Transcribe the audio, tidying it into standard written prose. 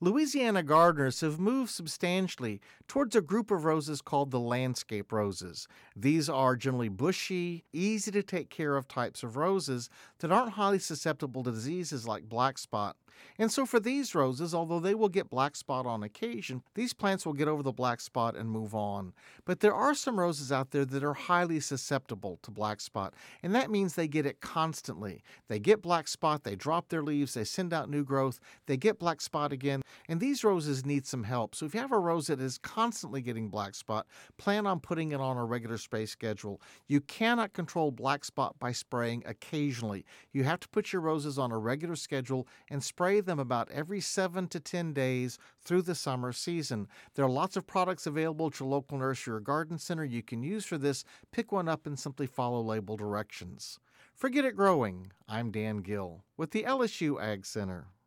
Louisiana gardeners have moved substantially towards a group of roses called the landscape roses. These are generally bushy, easy to take care of types of roses that aren't highly susceptible to diseases like black spot. And so for these roses, although they will get black spot on occasion, these plants will get over the black spot and move on. But there are some roses out there that are highly susceptible to black spot, and that means they get it constantly. They get black spot, they drop their leaves, they send out new growth, they get black spot again, and these roses need some help. So if you have a rose that is constantly getting black spot, plan on putting it on a regular spray schedule. You cannot control black spot by spraying occasionally. You have to put your roses on a regular schedule and spray them about every 7 to 10 days through the summer season. There are lots of products available at your local nursery or garden center you can use for this. Pick one up and simply follow label directions. For Get It Growing, I'm Dan Gill with the LSU Ag Center.